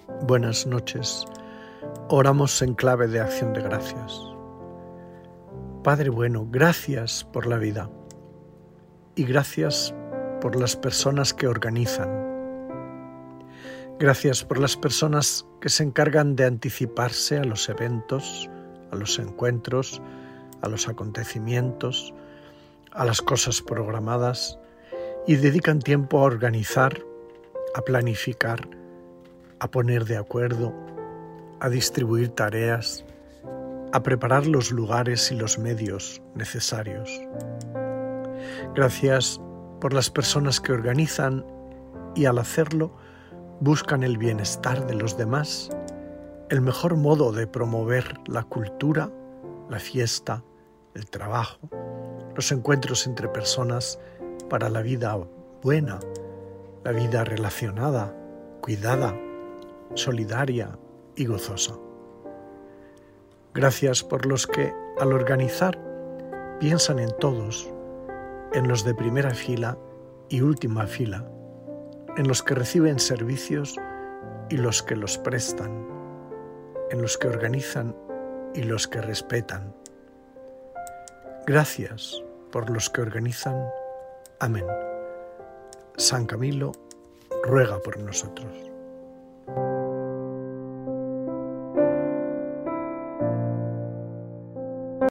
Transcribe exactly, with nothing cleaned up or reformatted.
Buenas noches. Oramos en clave de acción de gracias. Padre bueno, gracias por la vida y gracias por las personas que organizan. Gracias por las personas que se encargan de anticiparse a los eventos, a los encuentros, a los acontecimientos, a las cosas programadas y dedican tiempo a organizar, a planificar, a poner de acuerdo, a distribuir tareas, a preparar los lugares y los medios necesarios. Gracias por las personas que organizan y al hacerlo buscan el bienestar de los demás, el mejor modo de promover la cultura, la fiesta, el trabajo, los encuentros entre personas para la vida buena, la vida relacionada, cuidada, solidaria y gozosa. Gracias por los que, al organizar, piensan en todos, en los de primera fila y última fila, en los que reciben servicios y los que los prestan, en los que organizan y los que respetan. Gracias por los que organizan. Amén. San Camilo ruega por nosotros.